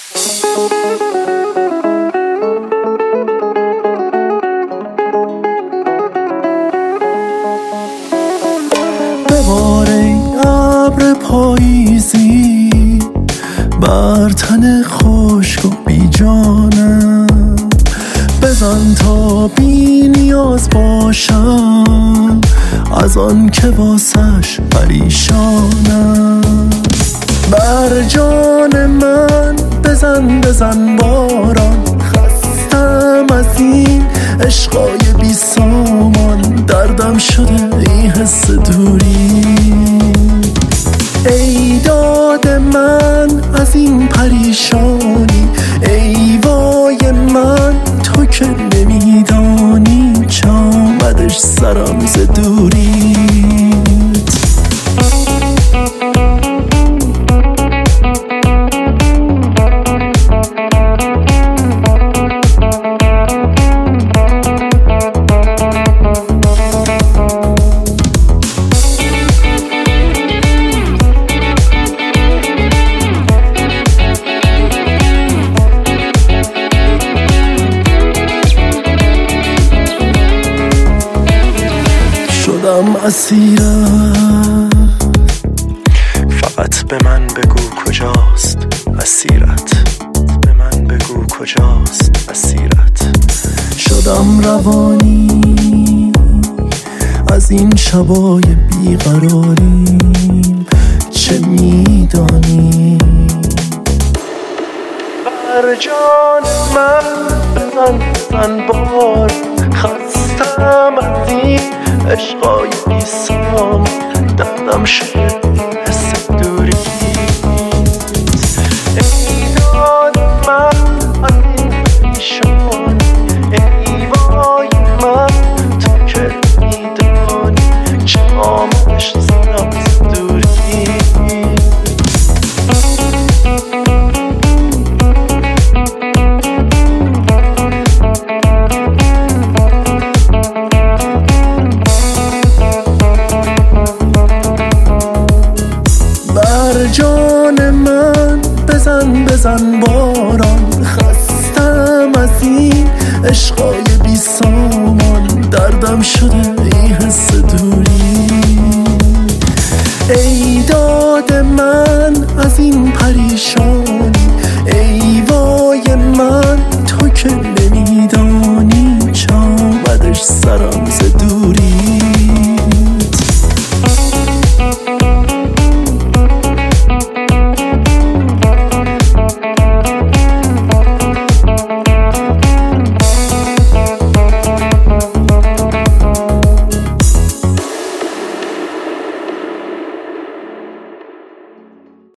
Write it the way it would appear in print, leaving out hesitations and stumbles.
ببار ای ابر پاییزی بر تن خشک و بی جانم، بزن تا بی نیاز باشم از آن که واسش پریشانم. بر جان من بزن بزن باران، خستم از این عشقای بی سامان، دردم شده این حس دوری. ای داد من از این پریشانی، ای وای من تو که نمیدانی چه آمدش سرم ز دوری. شدم اسیرت، فقط به من بگو کجاست اسیرت، به من بگو کجاست اسیرت. شدم روانی از این شبای بیقراریم، چه میدانی؟ بر جان من بزن بزن بار، خستم از این عشقای بی سام، دردم شده حس دوری. ای داد من از این پریشان، ای وای من تو که میدانی چه آمدش سرم ز دوری. جان من بزن بزن باران، خستم از این عشقای بی سامان، دردم شده این حس دوری. ای داد من